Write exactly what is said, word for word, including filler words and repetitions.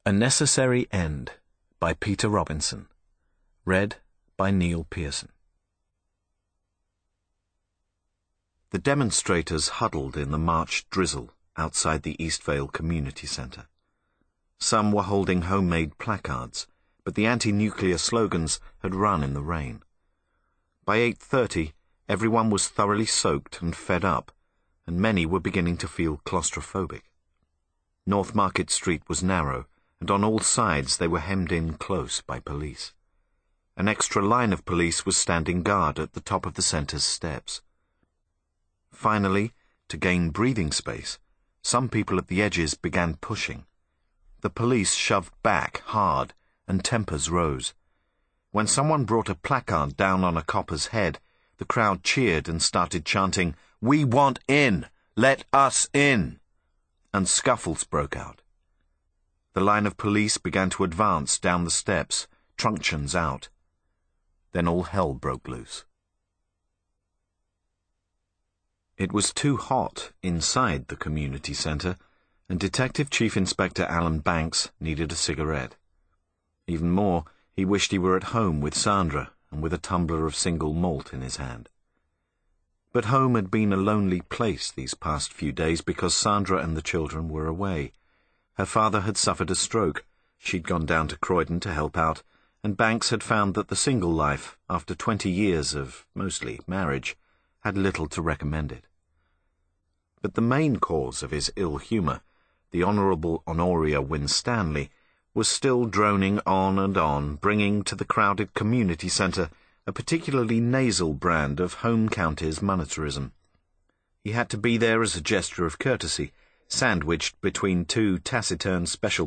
A Necessary End by Peter Robinson. Read by Neil Pearson. The demonstrators huddled in the March drizzle outside the Eastvale Community Centre. Some were holding homemade placards, but the anti-nuclear slogans had run in the rain. By eight thirty, everyone was thoroughly soaked and fed up, and many were beginning to feel claustrophobic. North Market Street was narrow, and on all sides they were hemmed in close by police. An extra line of police was standing guard at the top of the centre's steps. Finally, to gain breathing space, some people at the edges began pushing. The police shoved back hard, and tempers rose. When someone brought a placard down on a copper's head, the crowd cheered and started chanting, "We want in! Let us in!" And scuffles broke out. The line of police began to advance down the steps, truncheons out. Then all hell broke loose. It was too hot inside the community centre, and Detective Chief Inspector Alan Banks needed a cigarette. Even more, he wished he were at home with Sandra and with a tumbler of single malt in his hand. But home had been a lonely place these past few days because Sandra and the children were away. Her father had suffered a stroke, she'd gone down to Croydon to help out, and Banks had found that the single life, after twenty years of, mostly, marriage, had little to recommend it. But the main cause of his ill humour, the Honourable Honoria Winstanley, was still droning on and on, bringing to the crowded community centre a particularly nasal brand of home counties monetarism. He had to be there as a gesture of courtesy, sandwiched between two taciturn special